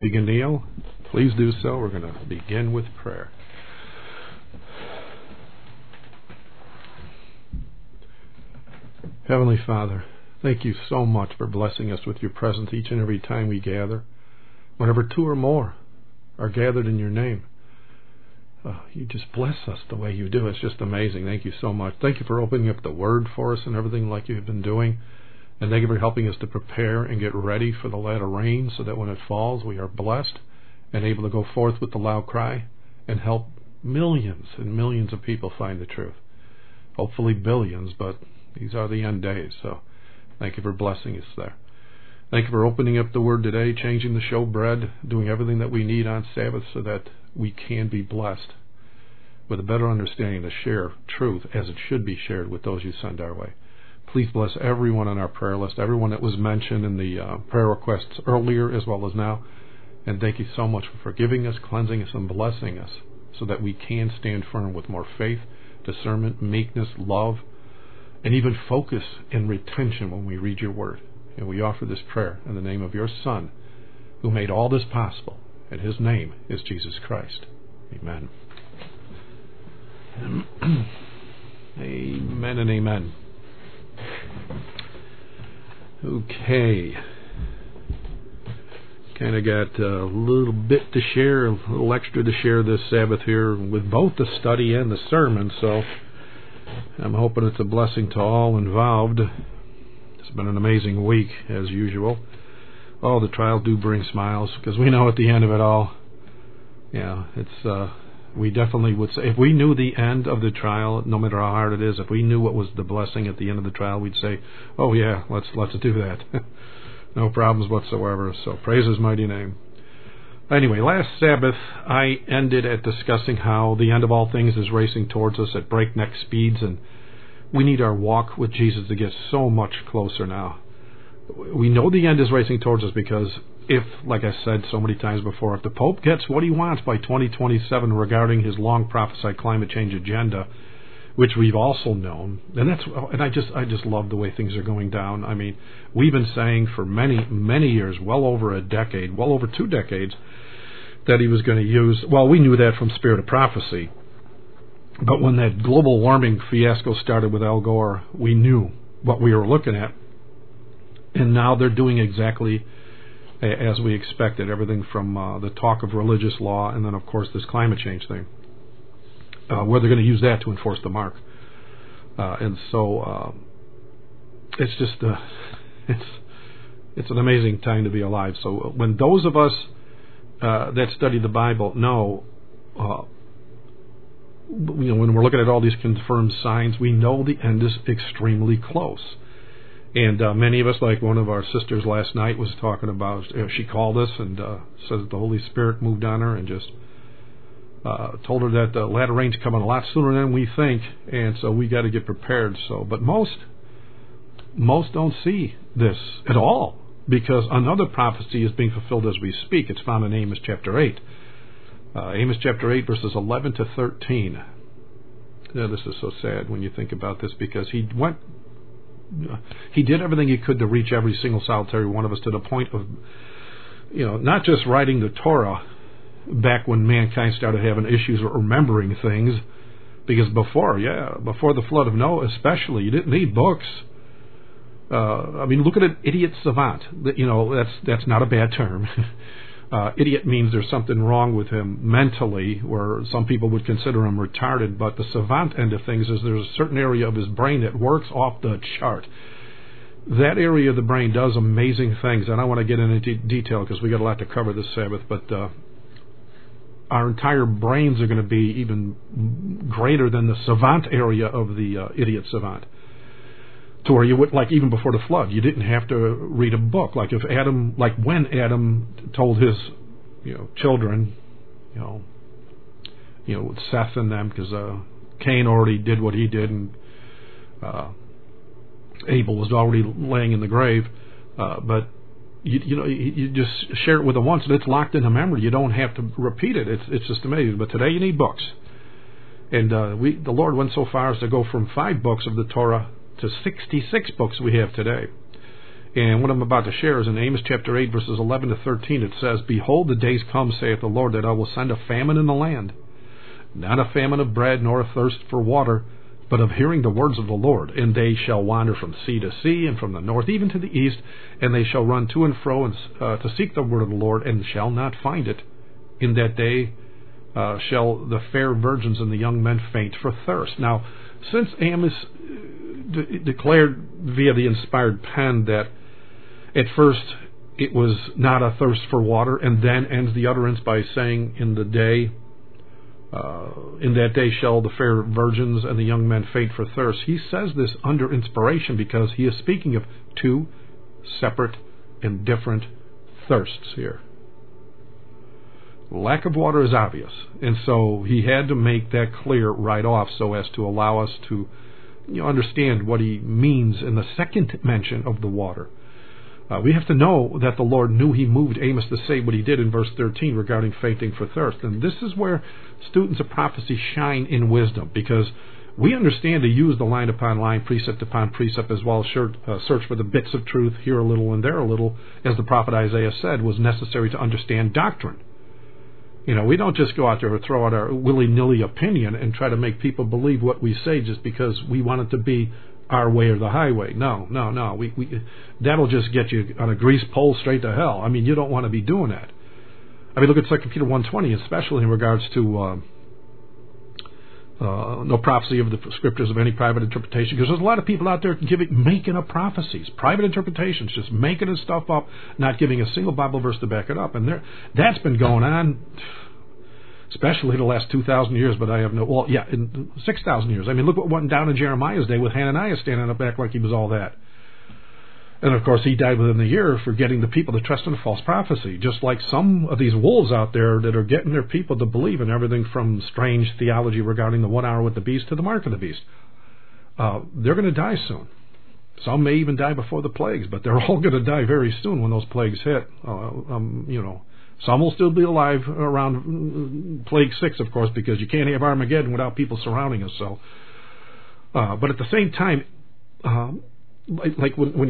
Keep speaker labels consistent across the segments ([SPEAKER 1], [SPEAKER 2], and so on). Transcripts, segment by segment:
[SPEAKER 1] You can kneel. Please do so. We're going to begin with prayer. Heavenly Father, thank you so much for blessing us with your presence each and every time we gather. Whenever two or more are gathered in your name, you just bless us the way you do. It's just amazing. Thank you so much. Thank you for opening up the Word for us and everything like you've been doing. And thank you for helping us to prepare and get ready for the latter rain so that when it falls, we are blessed and able to go forth with the loud cry and help millions and millions of people find the truth. Hopefully billions, but these are the end days. So thank you for blessing us there. Thank you for opening up the Word today, changing the showbread, doing everything that we need on Sabbath so that we can be blessed with a better understanding to share truth as it should be shared with those you send our way. Please bless everyone on our prayer list, everyone that was mentioned in the prayer requests earlier as well as now. And thank you so much for forgiving us, cleansing us, and blessing us so that we can stand firm with more faith, discernment, meekness, love, and even focus and retention when we read your word. And we offer this prayer in the name of your Son, who made all this possible, and his name is Jesus Christ. Amen. Amen and amen. Okay. Kind of got a little bit to share, a little extra to share this Sabbath here with both the study and the sermon, so I'm hoping it's a blessing to all involved. It's been an amazing week, as usual. Oh, the trials do bring smiles, because we know at the end of it all, we definitely would say, if we knew the end of the trial, no matter how hard it is, if we knew what was the blessing at the end of the trial, we'd say, oh yeah, let's do that. No problems whatsoever, so praise his mighty name. Anyway, last Sabbath, I ended at discussing how the end of all things is racing towards us at breakneck speeds, and we need our walk with Jesus to get so much closer now. We know the end is racing towards us because if, like I said so many times before, if the Pope gets what he wants by 2027 regarding his long prophesied climate change agenda, which we've also known, and I just love the way things are going down. I mean, we've been saying for many, many years, well over a decade, well over 2 decades, that he was going to use, well, we knew that from Spirit of Prophecy, but when that global warming fiasco started with Al Gore, we knew what we were looking at, and now they're doing exactly as we expected, everything from the talk of religious law, and then, of course, this climate change thing. Where they're going to use that to enforce the mark. And so it's just it's an amazing time to be alive. So when those of us that study the Bible know, when we're looking at all these confirmed signs, we know the end is extremely close. And many of us, like one of our sisters last night was talking about, she called us and said that the Holy Spirit moved on her and just told her that the latter rain's coming a lot sooner than we think, and so we got to get prepared. So, but most don't see this at all, because another prophecy is being fulfilled as we speak. It's found in Amos chapter 8. Amos chapter 8, verses 11 to 13. Yeah, this is so sad when you think about this, because he did everything he could to reach every single solitary one of us to the point of, not just writing the Torah back when mankind started having issues with remembering things, because before the flood of Noah especially, you didn't need books. Look at an idiot savant. That's not a bad term. Idiot means there's something wrong with him mentally, where some people would consider him retarded, but the savant end of things is there's a certain area of his brain that works off the chart. That area of the brain does amazing things, and I want to get into detail because we got a lot to cover this Sabbath, but our entire brains are going to be even greater than the savant area of the idiot savant. To where you would, like even before the flood, you didn't have to read a book. Like when Adam told his, children, with Seth and them, because Cain already did what he did, and Abel was already laying in the grave. But you just share it with them once, and it's locked into memory. You don't have to repeat it. It's just amazing. But today you need books, and the Lord went so far as to go from 5 books of the Torah to 66 books we have today. And what I'm about to share is in Amos chapter 8, verses 11 to 13. It says, "Behold, the days come, saith the Lord, that I will send a famine in the land, not a famine of bread, nor a thirst for water, but of hearing the words of the Lord. And they shall wander from sea to sea, and from the north even to the east, and they shall run to and fro to seek the word of the Lord, and shall not find it. In that day shall the fair virgins and the young men faint for thirst." Now, since Amos declared via the inspired pen that at first it was not a thirst for water, and then ends the utterance by saying, in that day shall the fair virgins and the young men faint for thirst. He says this under inspiration because he is speaking of two separate and different thirsts here. Lack of water is obvious, and so he had to make that clear right off so as to allow us to understand what he means in the second mention of the water. We have to know that the Lord knew he moved Amos to say what he did in verse 13 regarding fainting for thirst. And this is where students of prophecy shine in wisdom, because we understand to use the line upon line, precept upon precept, as well as search for the bits of truth, here a little and there a little, as the prophet Isaiah said, was necessary to understand doctrine. We don't just go out there and throw out our willy-nilly opinion and try to make people believe what we say just because we want it to be our way or the highway. No. That'll just get you on a grease pole straight to hell. You don't want to be doing that. Look at 2 Peter 1:20, especially in regards to no prophecy of the scriptures of any private interpretation, because there's a lot of people out there making up prophecies, private interpretations, just making this stuff up, not giving a single Bible verse to back it up. And that's been going on, especially the last 2,000 years, but in 6,000 years. Look what went down in Jeremiah's day with Hananiah standing up back like he was all that. And of course, he died within the year for getting the people to trust in false prophecy, just like some of these wolves out there that are getting their people to believe in everything from strange theology regarding the 1 hour with the beast to the mark of the beast. They're going to die soon. Some may even die before the plagues, but they're all going to die very soon when those plagues hit. Some will still be alive around plague 6, of course, because you can't have Armageddon without people surrounding us. So, but at the same time, like when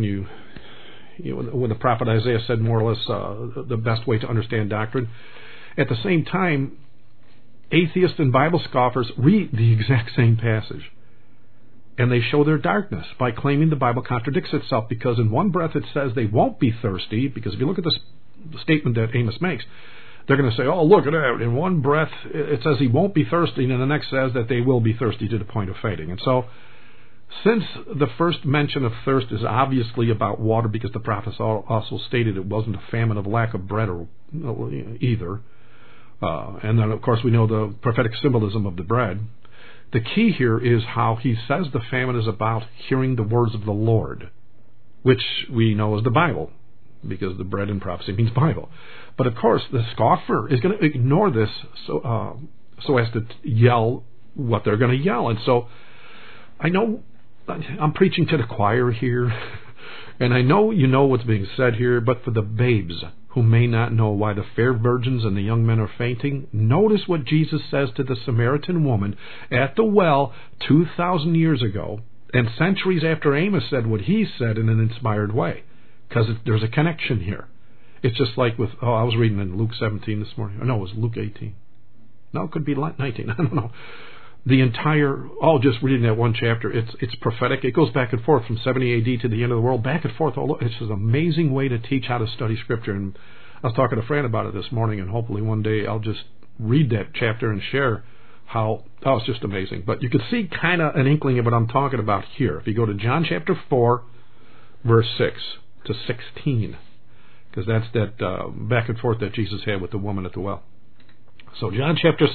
[SPEAKER 1] the prophet Isaiah said more or less the best way to understand doctrine, at the same time, atheists and Bible scoffers read the exact same passage, and they show their darkness by claiming the Bible contradicts itself, because in one breath it says they won't be thirsty, because if you look at this statement that Amos makes, they're going to say, oh, look at that. In one breath it says he won't be thirsty, and the next says that they will be thirsty to the point of fainting. And so, since the first mention of thirst is obviously about water, because the prophets also stated it wasn't a famine of lack of bread or either, and then of course we know the prophetic symbolism of the bread, the key here is how he says the famine is about hearing the words of the Lord, which we know is the Bible, because the bread in prophecy means Bible. But of course the scoffer is going to ignore this so as to yell what they're going to yell. And so I know I'm preaching to the choir here, and I know you know what's being said here, but for the babes who may not know why the fair virgins and the young men are fainting, notice what Jesus says to the Samaritan woman at the well 2,000 years ago, and centuries after Amos said what he said in an inspired way, because there's a connection here. It's just like with, I was reading in Luke 17 this morning. No, it was Luke 18. No, it could be 19. I don't know. The entire, just reading that one chapter, it's prophetic. It goes back and forth from 70 AD to the end of the world, back and forth. It's an amazing way to teach how to study Scripture. And I was talking to Fran about it this morning, and hopefully one day I'll just read that chapter and share how, it's just amazing. But you can see kind of an inkling of what I'm talking about here. If you go to John chapter 4, verse 6 to 16, because that's that back and forth that Jesus had with the woman at the well. So John chapter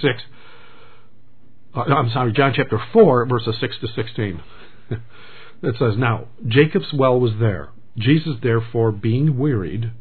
[SPEAKER 1] 4, verses 6 to 16. It says, "Now Jacob's well was there. Jesus, therefore, being wearied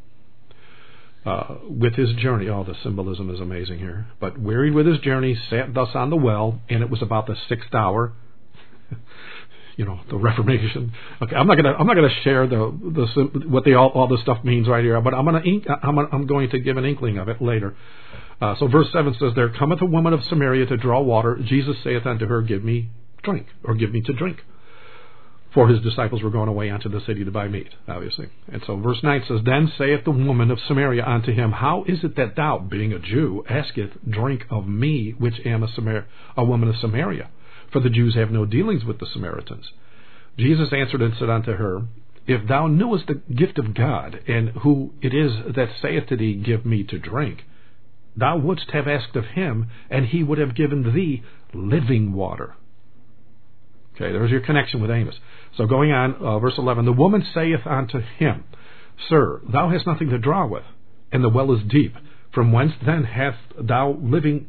[SPEAKER 1] with his journey," the symbolism is amazing here, but wearied with his journey, sat thus on the well, and it was about the 6th hour. The Reformation. Okay, I'm not gonna share what all this stuff means right here, but I'm going to give an inkling of it later. So verse 7 says, "There cometh a woman of Samaria to draw water. Jesus saith unto her, Give me drink," or give me to drink. For his disciples were going away unto the city to buy meat, obviously. And so verse 9 says, Then saith the woman of Samaria unto him, How is it that thou, being a Jew, asketh drink of me, which am a woman of Samaria? For the Jews have no dealings with the Samaritans. Jesus answered and said unto her, If thou knewest the gift of God, and who it is that saith to thee, Give me to drink, thou wouldst have asked of him, and he would have given thee living water. Okay, there's your connection with Amos. So going on, verse 11, The woman saith unto him, Sir, thou hast nothing to draw with, and the well is deep. From whence then hast thou living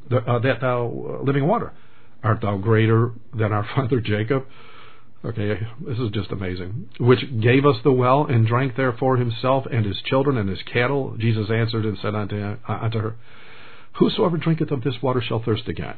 [SPEAKER 1] water? Art thou greater than our father Jacob? Okay, this is just amazing. Which gave us the well, and drank therefore himself, and his children, and his cattle. Jesus answered and said unto her, Whosoever drinketh of this water shall thirst again.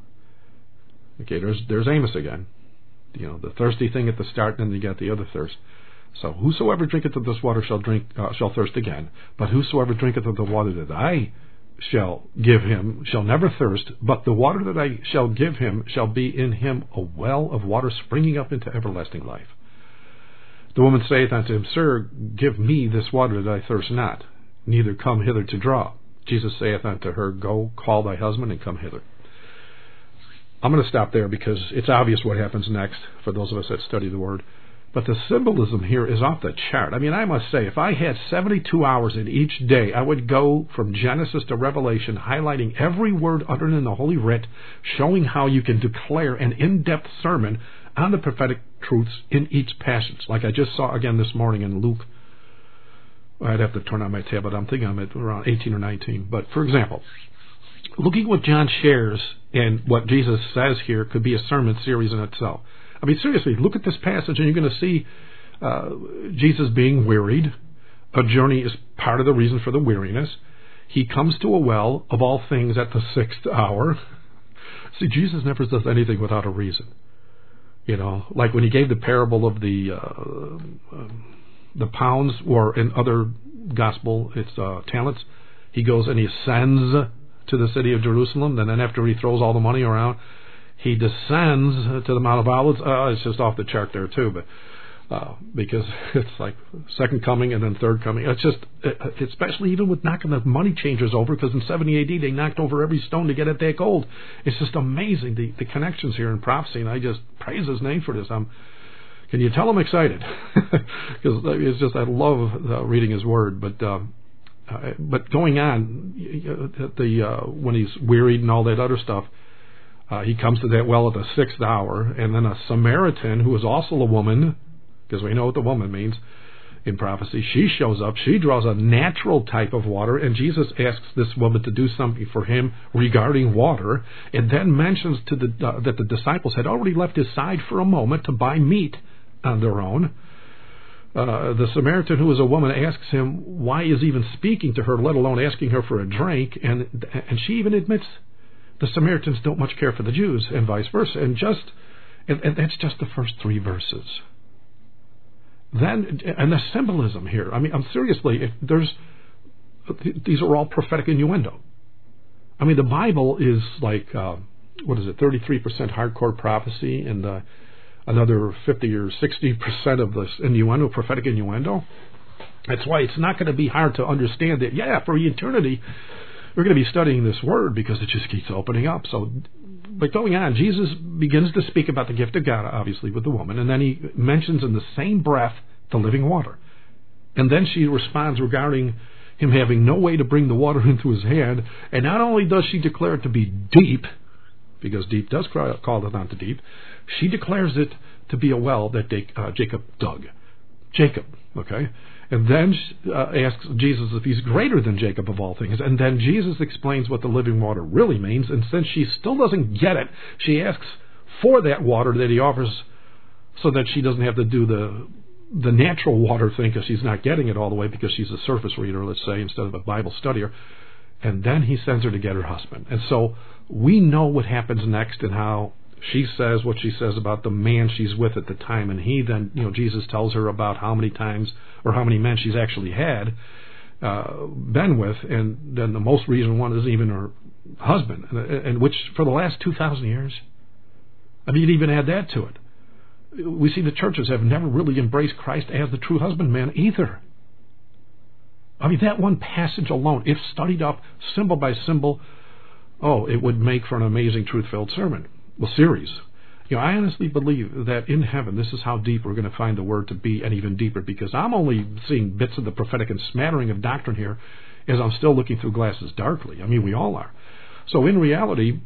[SPEAKER 1] Okay, there's Amos again. You know, the thirsty thing at the start, and then you got the other thirst. So whosoever drinketh of this water shall thirst again. But whosoever drinketh of the water that I shall give him shall never thirst. But the water that I shall give him shall be in him a well of water springing up into everlasting life. The woman saith unto him, Sir, give me this water that I thirst not, neither come hither to draw. Jesus saith unto her, Go, call thy husband, and come hither. I'm going to stop there because it's obvious what happens next for those of us that study the Word. But the symbolism here is off the chart. I mean, I must say, if I had 72 hours in each day, I would go from Genesis to Revelation, highlighting every word uttered in the Holy Writ, showing how you can declare an in-depth sermon on the prophetic truths in each passage. Like I just saw again this morning in Luke. I'd have to turn on my tablet. I'm thinking I'm at around 18 or 19. But for example, looking what John shares and what Jesus says here could be a sermon series in itself. I mean, seriously, look at this passage and you're going to see Jesus being wearied. A journey is part of the reason for the weariness. He comes to a well, of all things, at the 6th hour. See, Jesus never does anything without a reason. You know, like when he gave the parable of the pounds, or in other gospel, it's talents. He goes and he ascends to the city of Jerusalem, and then after he throws all the money around, he descends to the Mount of Olives. It's just off the chart there too, but because it's like second coming and then third coming. It's just, especially even with knocking the money changers over, because in 70 AD they knocked over every stone to get at that gold. It's just amazing, the connections here in prophecy, and I just praise his name for this. Can you tell I'm excited? Because it's just, I love reading his word, but going on, when he's wearied and all that other stuff, he comes to that well at the 6th hour, and then a Samaritan, who is also a woman, because we know what the woman means in prophecy, she shows up. She draws a natural type of water, and Jesus asks this woman to do something for him regarding water, and then mentions that the disciples had already left his side for a moment to buy meat on their own. The Samaritan, who is a woman, asks him why he's even speaking to her, let alone asking her for a drink, and she even admits the Samaritans don't much care for the Jews, and vice versa, and that's just the first 3 verses. Then, and the symbolism here, I mean, seriously, these are all prophetic innuendo. I mean, the Bible is like, 33% hardcore prophecy, and another 50 or 60% of this innuendo, prophetic innuendo. That's why it's not going to be hard to understand that, for eternity, we're going to be studying this word, because it just keeps opening up. So, but going on, Jesus begins to speak about the gift of God, obviously, with the woman, and then he mentions in the same breath the living water. And then she responds regarding him having no way to bring the water into his hand, and not only does she declare it to be deep, because deep does call it onto deep, she declares it to be a well that Jacob dug. Jacob, okay? And then asks Jesus if he's greater than Jacob of all things. And then Jesus explains what the living water really means. And since she still doesn't get it, she asks for that water that he offers, so that she doesn't have to do the natural water thing, because she's not getting it all the way, because she's a surface reader, let's say, instead of a Bible studier. And then he sends her to get her husband. And so we know what happens next, and how she says what she says about the man she's with at the time, and he then, Jesus tells her about how many times or how many men she's actually had been with, and then the most recent one is even her husband, and which for the last 2,000 years, I mean, you'd even add that to it. we see the churches have never really embraced Christ as the true husbandman either. I mean, that one passage alone, if studied up symbol by symbol, it would make for an amazing truth-filled sermon. Well, series. I honestly believe that in heaven, this is how deep we're going to find the Word to be, and even deeper, because I'm only seeing bits of the prophetic and smattering of doctrine here as I'm still looking through glasses darkly. I mean, we all are. So in reality,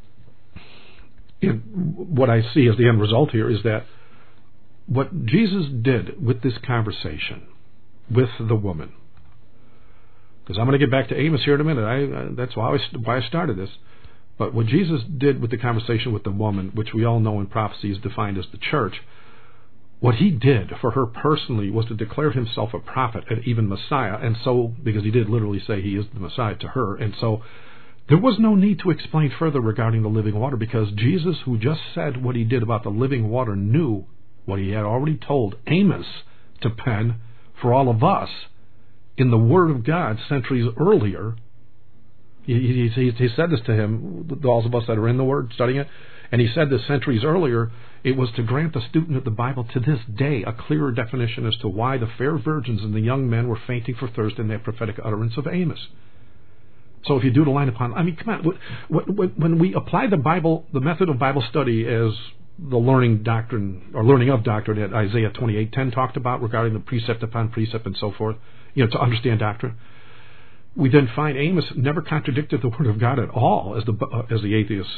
[SPEAKER 1] what I see as the end result here is that what Jesus did with this conversation with the woman, because I'm going to get back to Amos here in a minute. That's why I started this. But what Jesus did with the conversation with the woman, which we all know in prophecy is defined as the church, what he did for her personally was to declare himself a prophet and even Messiah. And so, because he did literally say he is the Messiah to her. And so, there was no need to explain further regarding the living water, because Jesus, who just said what he did about the living water, knew what he had already told Amos to pen for all of us in the Word of God centuries earlier. He said this to him, those of us that are in the Word, studying it, and he said this centuries earlier. It was to grant the student of the Bible to this day a clearer definition as to why the fair virgins and the young men were fainting for thirst in that prophetic utterance of Amos. So if you do the line upon, I mean, come on, when we apply the Bible, the method of Bible study as the learning of doctrine that Isaiah 28:10 talked about regarding the precept upon precept and so forth, to understand doctrine, we then find Amos never contradicted the Word of God at all, as the atheists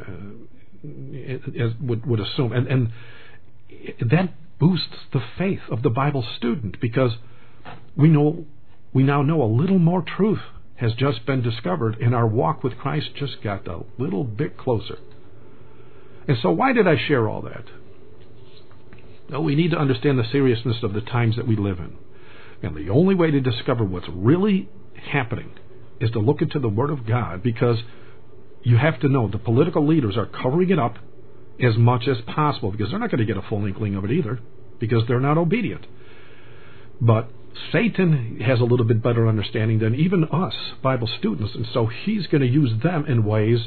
[SPEAKER 1] would assume, and that boosts the faith of the Bible student, because we now know a little more truth has just been discovered, and our walk with Christ just got a little bit closer. And so, why did I share all that? Well, we need to understand the seriousness of the times that we live in, and the only way to discover what's really happening is to look into the Word of God, because you have to know the political leaders are covering it up as much as possible, because they're not going to get a full inkling of it either, because they're not obedient. But Satan has a little bit better understanding than even us Bible students, and so he's going to use them in ways.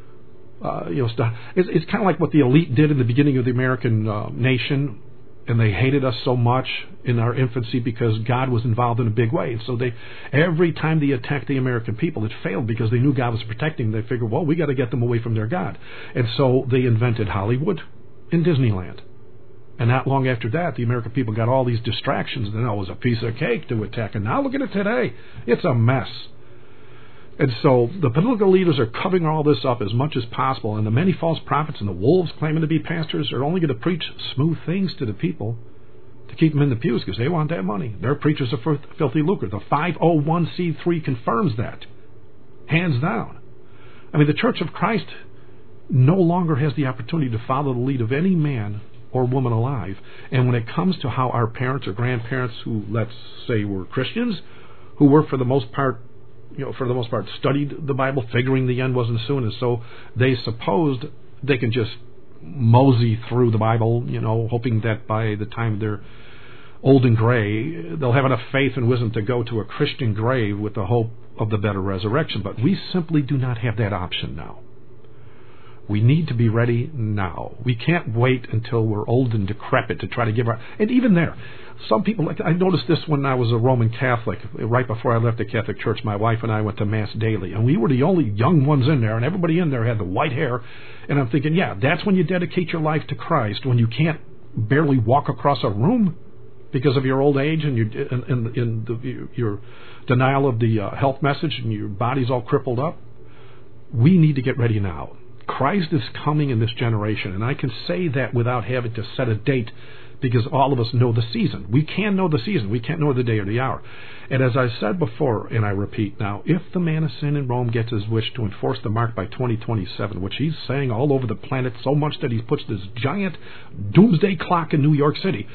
[SPEAKER 1] It's kind of like what the elite did in the beginning of the American nation. And they hated us so much in our infancy because God was involved in a big way. And so every time they attacked the American people, it failed because they knew God was protecting them. They figured, well, we got to get them away from their God. And so they invented Hollywood and Disneyland. And not long after that, the American people got all these distractions. And it was a piece of cake to attack. And now look at it today. It's a mess. And so the political leaders are covering all this up as much as possible, and the many false prophets and the wolves claiming to be pastors are only going to preach smooth things to the people to keep them in the pews, because they want that money. Their preachers are filthy lucre. The 501c3 confirms that, hands down. I mean, the Church of Christ no longer has the opportunity to follow the lead of any man or woman alive. And when it comes to how our parents or grandparents, who, let's say, were Christians, who were for the most part studied the Bible, figuring the end wasn't soon, and so they supposed they can just mosey through the Bible, hoping that by the time they're old and gray, they'll have enough faith and wisdom to go to a Christian grave with the hope of the better resurrection. But we simply do not have that option now. We need to be ready now. We can't wait until we're old and decrepit to try to give our... And even there, some people... I noticed this when I was a Roman Catholic. Right before I left the Catholic Church, my wife and I went to Mass daily. And we were the only young ones in there, and everybody in there had the white hair. And I'm thinking, yeah, that's when you dedicate your life to Christ, when you can't barely walk across a room because of your old age and your denial of the health message, and your body's all crippled up. We need to get ready now. Christ is coming in this generation, and I can say that without having to set a date, because all of us know the season. We can know the season. We can't know the day or the hour. And as I said before, and I repeat now, if the man of sin in Rome gets his wish to enforce the mark by 2027, which he's saying all over the planet so much that he puts this giant doomsday clock in New York City,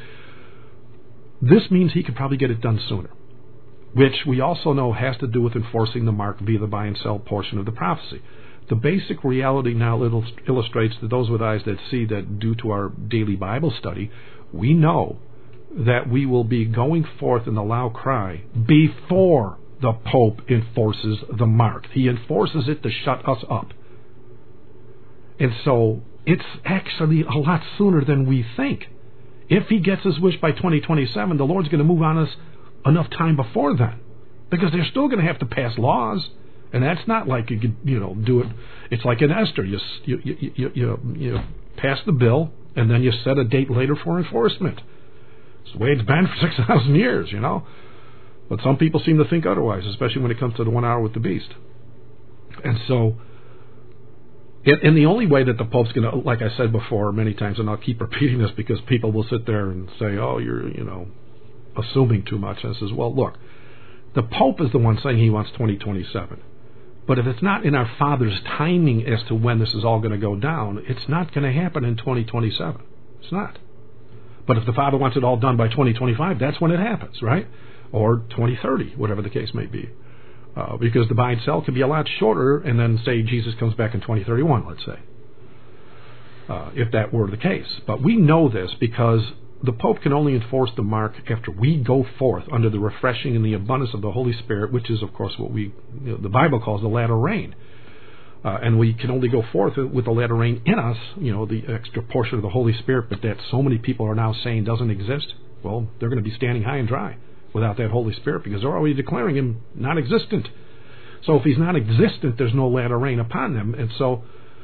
[SPEAKER 1] this means he could probably get it done sooner, which we also know has to do with enforcing the mark via the buy and sell portion of the prophecy. The basic reality now illustrates to those with eyes that see that due to our daily Bible study, we know that we will be going forth in the loud cry before the Pope enforces the mark. He enforces it to shut us up. And so it's actually a lot sooner than we think. If he gets his wish by 2027, the Lord's going to move on us enough time before then, because they're still going to have to pass laws, and that's not like you could, do it. It's like in Esther, you pass the bill, and then you set a date later for enforcement. It's the way it's been for 6,000 years, But some people seem to think otherwise, especially when it comes to the 1 hour with the beast. And so, and the only way that the Pope's going to, like I said before many times, and I'll keep repeating this because people will sit there and say, oh, you're, assuming too much. And I says, well, look, the Pope is the one saying he wants 2027. But if it's not in our Father's timing as to when this is all going to go down, it's not going to happen in 2027. It's not. But if the Father wants it all done by 2025, that's when it happens, right? Or 2030, whatever the case may be. Because the buy and sell can be a lot shorter, and then say Jesus comes back in 2031, let's say, if that were the case. But we know this because the Pope can only enforce the mark after we go forth under the refreshing and the abundance of the Holy Spirit, which is, of course, what the Bible calls the latter rain. And we can only go forth with the latter rain in us, the extra portion of the Holy Spirit, but that so many people are now saying doesn't exist. Well, they're going to be standing high and dry without that Holy Spirit, because they're already declaring him non-existent. So if he's non-existent, there's no latter rain upon them. And so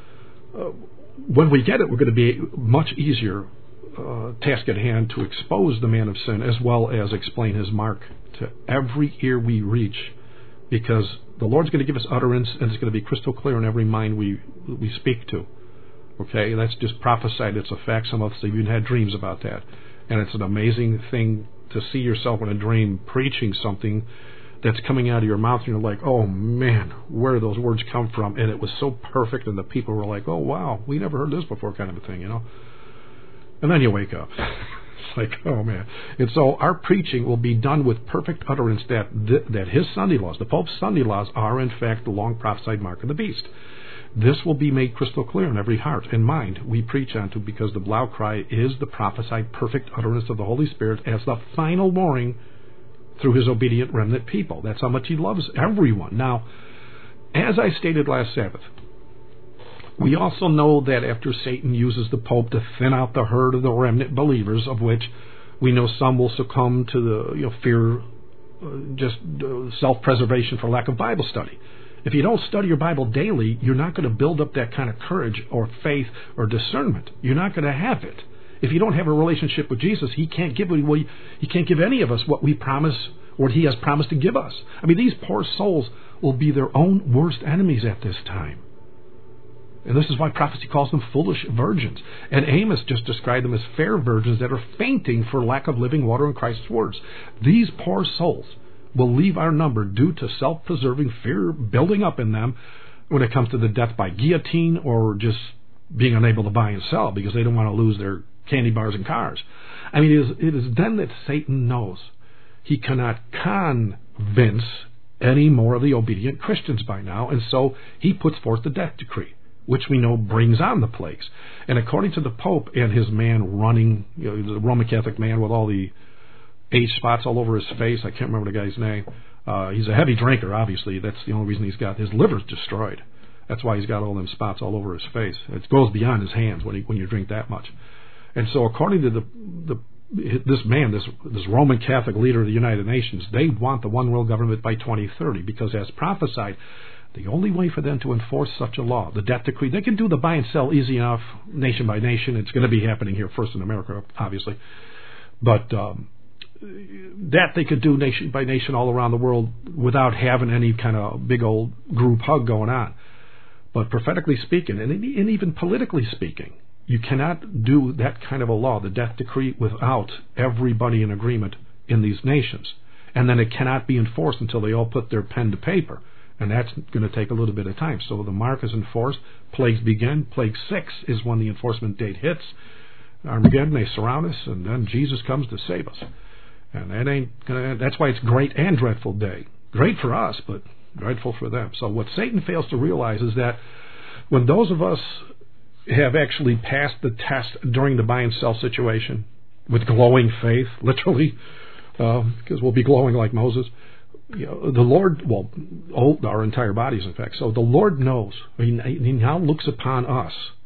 [SPEAKER 1] when we get it, we're going to be much easier task at hand to expose the man of sin, as well as explain his mark to every ear we reach, because the Lord's going to give us utterance, and it's going to be crystal clear in every mind we speak to. Okay, that's just prophesied. It's a fact. Some of us have even had dreams about that. And it's an amazing thing to see yourself in a dream preaching something that's coming out of your mouth, and you're like, oh man, where do those words come from? And it was so perfect, and the people were like, oh wow, we never heard this before, kind of a thing, And then you wake up. It's like, oh man. And so our preaching will be done with perfect utterance that his Sunday laws, the Pope's Sunday laws, are in fact the long prophesied mark of the beast. This will be made crystal clear in every heart and mind we preach unto, because the Blau cry is the prophesied perfect utterance of the Holy Spirit as the final warning through his obedient remnant people. That's how much he loves everyone. Now, as I stated last Sabbath, we also know that after Satan uses the Pope to thin out the herd of the remnant believers, of which we know some will succumb to the fear, self-preservation for lack of Bible study. If you don't study your Bible daily, you're not going to build up that kind of courage or faith or discernment. You're not going to have it. If you don't have a relationship with Jesus, he can't give any of us what we promise, or what he has promised to give us. I mean, these poor souls will be their own worst enemies at this time. And this is why prophecy calls them foolish virgins. And Amos just described them as fair virgins that are fainting for lack of living water in Christ's words. These poor souls will leave our number due to self-preserving fear building up in them when it comes to the death by guillotine, or just being unable to buy and sell because they don't want to lose their candy bars and cars. I mean, it is then that Satan knows he cannot convince any more of the obedient Christians by now, and so he puts forth the death decree, which we know brings on the plagues. And according to the Pope and his man running, the Roman Catholic man with all the age spots all over his face, I can't remember the guy's name. He's a heavy drinker, obviously. That's the only reason his liver's destroyed. That's why he's got all them spots all over his face. It goes beyond his hands when you drink that much. And so according to this man, this Roman Catholic leader of the United Nations, they want the one world government by 2030, because as prophesied, the only way for them to enforce such a law, the death decree, they can do the buy and sell easy enough, nation by nation. It's going to be happening here first in America, obviously. But that they could do nation by nation all around the world without having any kind of big old group hug going on. But prophetically speaking, and even politically speaking, you cannot do that kind of a law, the death decree, without everybody in agreement in these nations. And then it cannot be enforced until they all put their pen to paper. And that's going to take a little bit of time. So the mark is enforced. Plagues begin. Plague 6 is when the enforcement date hits. Armageddon, they surround us, and then Jesus comes to save us. And that's why it's great and dreadful day. Great for us, but dreadful for them. So what Satan fails to realize is that when those of us have actually passed the test during the buy and sell situation with glowing faith, literally, because we'll be glowing like Moses, the Lord, our entire bodies, in fact. So the Lord knows. He now looks upon us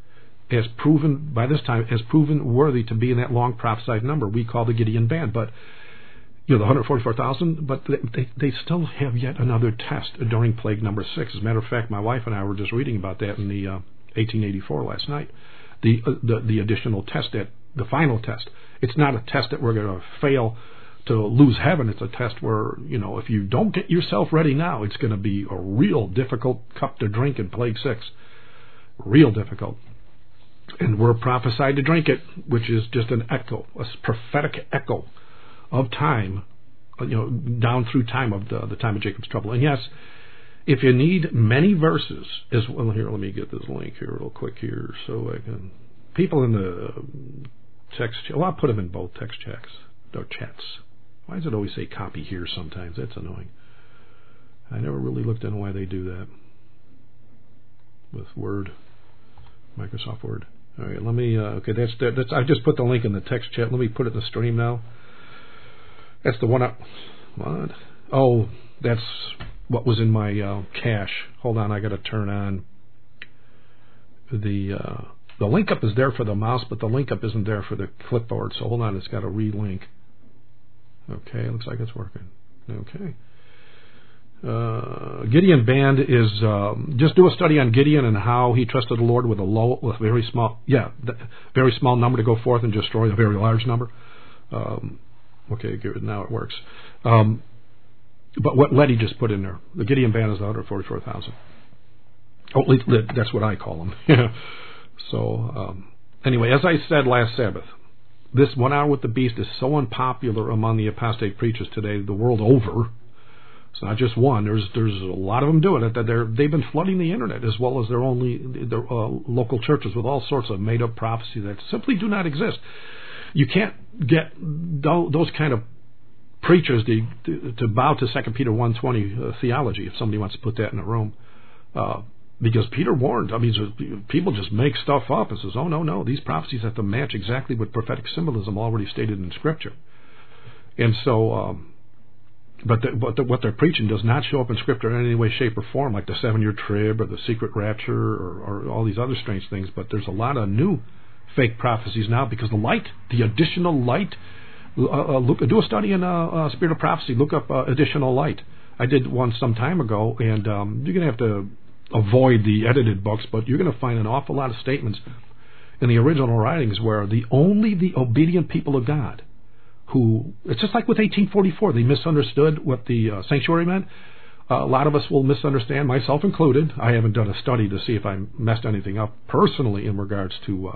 [SPEAKER 1] as proven, by this time, as proven worthy to be in that long prophesied number we call the Gideon band. But, the 144,000, but they still have yet another test during plague number 6. As a matter of fact, my wife and I were just reading about that in the 1884 last night. The additional test, the final test. It's not a test that we're going to fail to lose heaven. It's a test where, if you don't get yourself ready now, it's going to be a real difficult cup to drink in plague 6. Real difficult. And we're prophesied to drink it, which is just an echo, a prophetic echo of time, down through time of the time of Jacob's trouble. And yes, if you need many verses as well, here, let me get this link here real quick here so I can. People in the text, I'll put them in both text chats or chats. Why does it always say copy here sometimes? That's annoying. I never really looked into why they do that with Word, Microsoft Word. All right, let me. Okay, that's. I just put the link in the text chat. Let me put it in the stream now. That's the one up. What? Oh, that's what was in my cache. Hold on, I got to turn on the link up is there for the mouse, but the link up isn't there for the clipboard. So hold on, it's got to relink. Okay, looks like it's working. Okay. Gideon band is just do a study on Gideon and how he trusted the Lord with a very small number to go forth and destroy a very large number. Okay, good. Now it works. But what Letty just put in there, the Gideon band is 144,000. Oh, at least that's what I call them. Yeah. So anyway, as I said last Sabbath, this 1 hour with the beast is so unpopular among the apostate preachers today, the world over. It's not just one. There's a lot of them doing it. That they've been flooding the internet as well as their local churches with all sorts of made up prophecy that simply do not exist. You can't get those kind of preachers to bow to 2 Peter 1:20 theology if somebody wants to put that in a room. Because Peter warned. I mean, people just make stuff up and says, "Oh no, these prophecies have to match exactly with prophetic symbolism already stated in Scripture." And so, what they're preaching does not show up in Scripture in any way, shape, or form, like the 7-year trib or the secret rapture or all these other strange things. But there's a lot of new fake prophecies now because the additional light. Do a study in Spirit of Prophecy. Look up additional light. I did one some time ago, and you're going to have to avoid the edited books, but you're going to find an awful lot of statements in the original writings where only the obedient people of God, who, it's just like with 1844, they misunderstood what the sanctuary meant. A lot of us will misunderstand, myself included. I haven't done a study to see if I messed anything up personally in regards to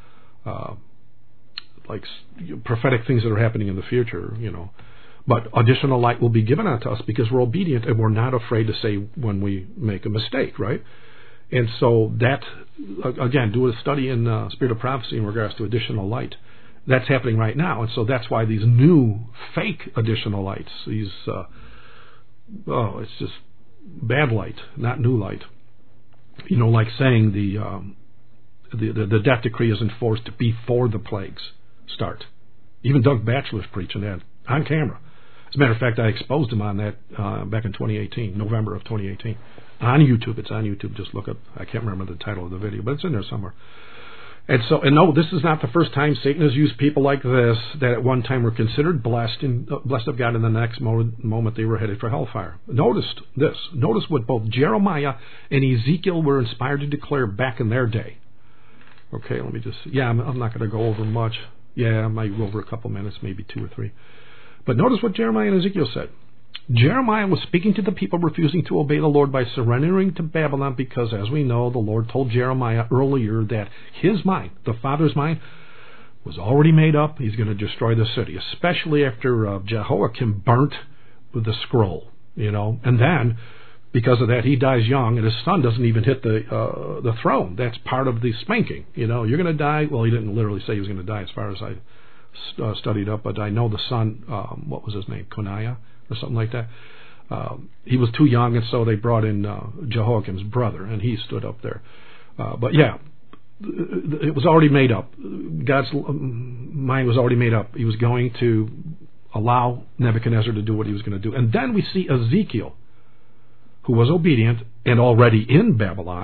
[SPEAKER 1] like prophetic things that are happening in the future, But additional light will be given unto us because we're obedient and we're not afraid to say when we make a mistake, right? And so that, again, do a study in Spirit of Prophecy in regards to additional light. That's happening right now. And so that's why these new fake additional lights, these, it's just bad light, not new light. Like saying the death decree is enforced before the plagues start. Even Doug Batchelor's preaching that on camera. As a matter of fact, I exposed him on that back in 2018, November of 2018. On YouTube. It's on YouTube. Just look up. I can't remember the title of the video, but it's in there somewhere. And no, this is not the first time Satan has used people like this that at one time were considered blessed of God, and the next moment they were headed for hellfire. Notice this. Notice what both Jeremiah and Ezekiel were inspired to declare back in their day. Okay, let me just... Yeah, I'm not going to go over much. Yeah, I might go over a couple minutes, maybe 2 or 3. But notice what Jeremiah and Ezekiel said. Jeremiah was speaking to the people refusing to obey the Lord by surrendering to Babylon because, as we know, the Lord told Jeremiah earlier that his mind, the Father's mind, was already made up. He's going to destroy the city, especially after Jehoiakim burnt the scroll, And then, because of that, he dies young, and his son doesn't even hit the throne. That's part of the spanking. You're going to die. Well, he didn't literally say he was going to die as far as I studied up, but I know the son, what was his name, Coniah or something like that. He was too young, and so they brought in Jehoiakim's brother, and he stood up there. But yeah, it was already made up. God's mind was already made up. He was going to allow Nebuchadnezzar to do what he was going to do. And then we see Ezekiel, who was obedient and already in Babylon,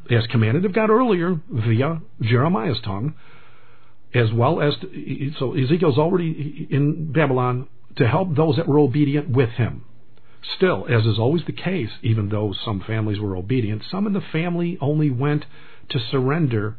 [SPEAKER 1] as commanded of God earlier via Jeremiah's tongue, as well as, so Ezekiel's already in Babylon to help those that were obedient with him. Still, as is always the case, even though some families were obedient, some in the family only went to surrender,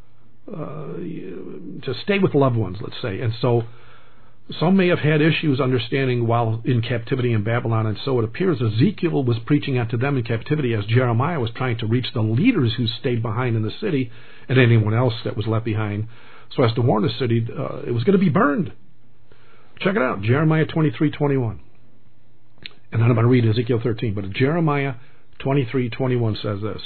[SPEAKER 1] to stay with loved ones, let's say. And so some may have had issues understanding while in captivity in Babylon, and so it appears Ezekiel was preaching unto them in captivity as Jeremiah was trying to reach the leaders who stayed behind in the city and anyone else that was left behind, so as to warn the city it was going to be burned. Check it out, Jeremiah 23:21. And then I'm going to read Ezekiel 13. But Jeremiah 23:21 says this: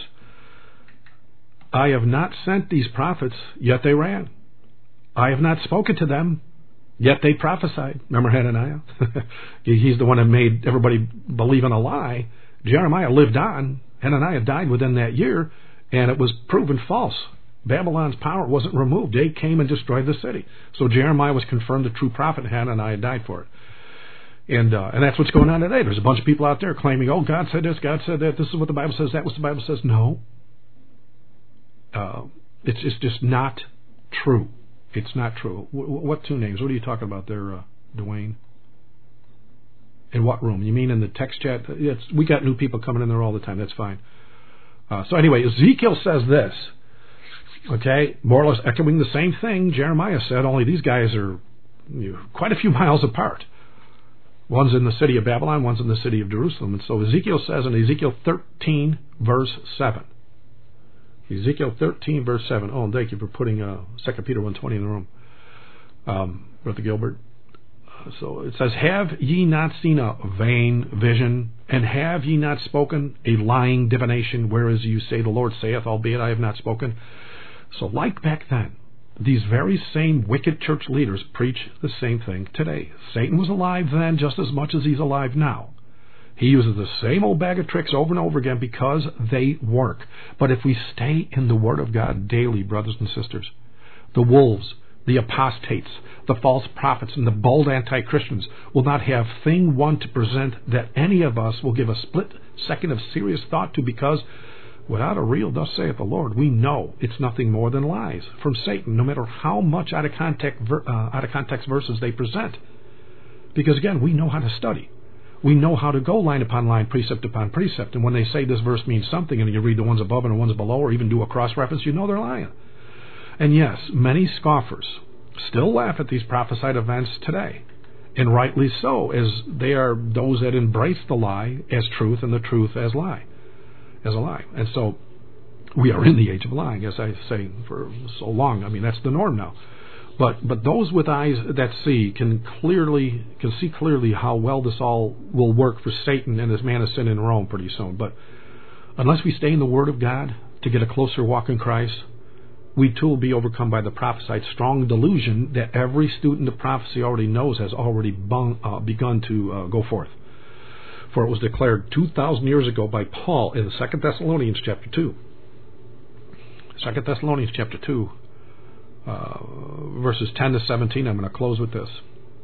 [SPEAKER 1] I have not sent these prophets, yet they ran. I have not spoken to them, yet they prophesied. Remember Hananiah? He's the one that made everybody believe in a lie. Jeremiah lived on. Hananiah died within that year, and it was proven false. Babylon's power wasn't removed. They came and destroyed the city. So Jeremiah was confirmed a true prophet. Hananiah died for it. And that's what's going on today. There's a bunch of people out there claiming, oh, God said this, God said that, this is what the Bible says, that what the Bible says. No. It's just not true. It's not true. What two names? What are you talking about there, Dwayne? In what room? You mean in the text chat? We got new people coming in there all the time. That's fine. So anyway, Ezekiel says this. Okay, more or less echoing the same thing Jeremiah said, only these guys are quite a few miles apart. One's in the city of Babylon, one's in the city of Jerusalem. And so Ezekiel says in Ezekiel 13, verse 7. Ezekiel 13, verse 7. Oh, and thank you for putting 2 Peter 1:20 in the room, Brother Gilbert. So it says, have ye not seen a vain vision, and have ye not spoken a lying divination, whereas you say, the Lord saith, albeit I have not spoken? So like back then, these very same wicked church leaders preach the same thing today. Satan was alive then just as much as he's alive now. He uses the same old bag of tricks over and over again because they work. But if we stay in the Word of God daily, brothers and sisters, the wolves, the apostates, the false prophets, and the bold anti-Christians will not have thing one to present that any of us will give a split second of serious thought to, because without a real thus saith the Lord, we know it's nothing more than lies from Satan, no matter how much out of context verses they present. Because again, we know how to study. We know how to go line upon line, precept upon precept. And when they say this verse means something, and you read the ones above and the ones below, or even do a cross-reference, you know they're lying. And yes, many scoffers still laugh at these prophesied events today. And rightly so, as they are those that embrace the lie as truth and the truth as a lie. And so we are in the age of lying, as I say for so long. I mean, that's the norm now. But those with eyes that see can see clearly how well this all will work for Satan and his man of sin in Rome pretty soon. But unless we stay in the Word of God to get a closer walk in Christ, we too will be overcome by the prophesied strong delusion that every student of prophecy already knows has already begun to go forth. For it was declared 2,000 years ago by Paul in 2 Thessalonians chapter 2. 2 Thessalonians chapter 2. Verses 10 to 17. I'm going to close with this.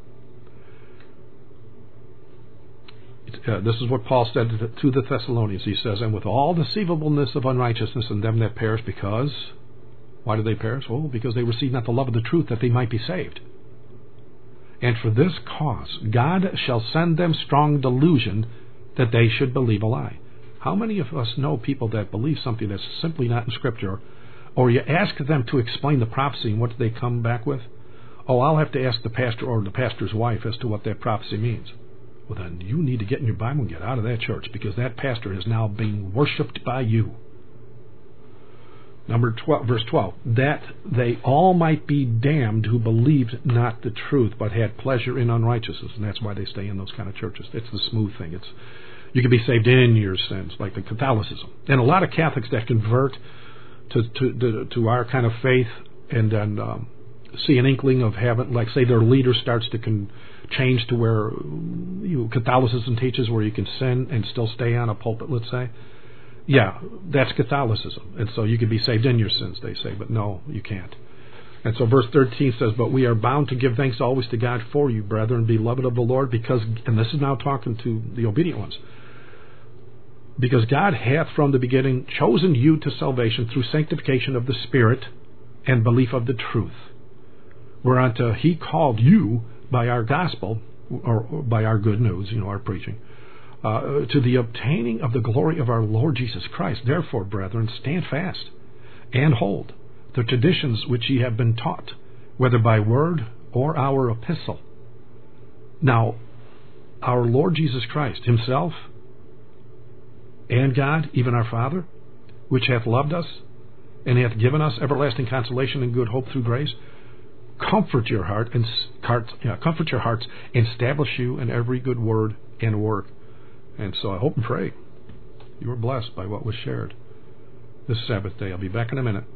[SPEAKER 1] This is what Paul said to the Thessalonians. He says, and with all deceivableness of unrighteousness in them that perish, because, why do they perish? Well, because they receive not the love of the truth, that they might be saved. And for this cause God shall send them strong delusion, that they should believe a lie. How many of us know people that believe something that's simply not in Scripture? Or you ask them to explain the prophecy, and what do they come back with? Oh, I'll have to ask the pastor or the pastor's wife as to what that prophecy means. Well, then you need to get in your Bible and get out of that church, because that pastor is now being worshipped by you. Verse 12, that they all might be damned who believed not the truth, but had pleasure in unrighteousness. And that's why they stay in those kind of churches. It's the smooth thing. You can be saved in your sins, like the Catholicism. And a lot of Catholics that convert to our kind of faith, and then see an inkling of heaven, like say their leader starts to change to where Catholicism teaches where you can sin and still stay on a pulpit, let's say. Yeah, that's Catholicism. And so you can be saved in your sins, they say, but no, you can't. And so verse 13 says, but we are bound to give thanks always to God for you, brethren, beloved of the Lord, because, and this is now talking to the obedient ones, Because God hath from the beginning chosen you to salvation through sanctification of the Spirit and belief of the truth, whereunto he called you by our gospel, or by our good news, our preaching, to the obtaining of the glory of our Lord Jesus Christ. Therefore, brethren, stand fast and hold the traditions which ye have been taught, whether by word or our epistle. Now, our Lord Jesus Christ himself and God, even our Father, which hath loved us and hath given us everlasting consolation and good hope through grace, comfort your hearts and establish you in every good word and work. And so I hope and pray you were blessed by what was shared this Sabbath day. I'll be back in a minute.